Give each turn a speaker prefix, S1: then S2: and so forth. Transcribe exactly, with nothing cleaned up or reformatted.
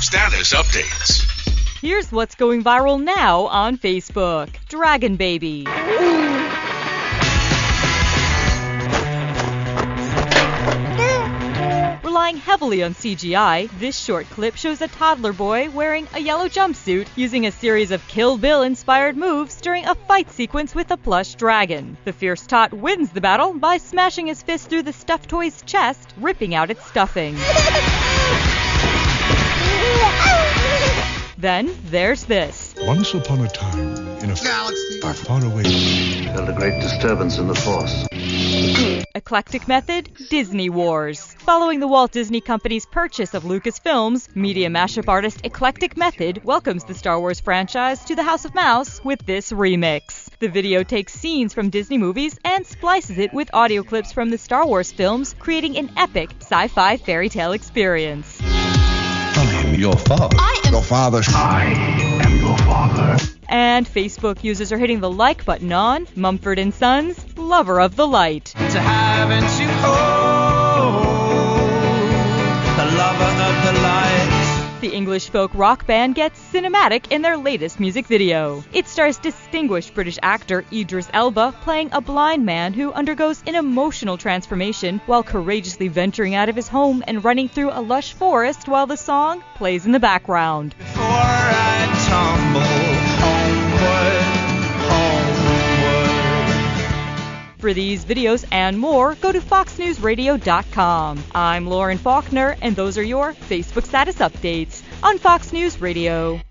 S1: Status updates.
S2: Here's what's going viral now on Facebook. Dragon Baby. Relying heavily on C G I, this short clip shows a toddler boy wearing a yellow jumpsuit using a series of Kill Bill-inspired moves during a fight sequence with a plush dragon. The fierce tot wins the battle by smashing his fist through the stuffed toy's chest, ripping out its stuffing. Then there's this.
S3: Once upon a time, in a galaxy far, far away,
S4: felt a great disturbance in the Force.
S2: Eclectic method, Disney Wars. Following the Walt Disney Company's purchase of Lucasfilms, media mashup artist Eclectic Method welcomes the Star Wars franchise to the House of Mouse with this remix. The video takes scenes from Disney movies and splices it with audio clips from the Star Wars films, creating an epic sci-fi fairy tale experience.
S3: I am your father.
S5: I am
S3: your father.
S4: I am your father.
S2: And Facebook users are hitting the like button on Mumford and Sons, Lover of the Light.
S6: To haven't you hold the lover of the light.
S2: The English folk rock band gets cinematic in their latest music video. It stars distinguished British actor Idris Elba playing a blind man who undergoes an emotional transformation while courageously venturing out of his home and running through a lush forest while the song plays in the background.
S6: Before I tumble homeward, homeward.
S2: For these videos and more, go to fox news radio dot com. I'm Lauren Faulkner, and those are your Facebook status updates on Fox News Radio.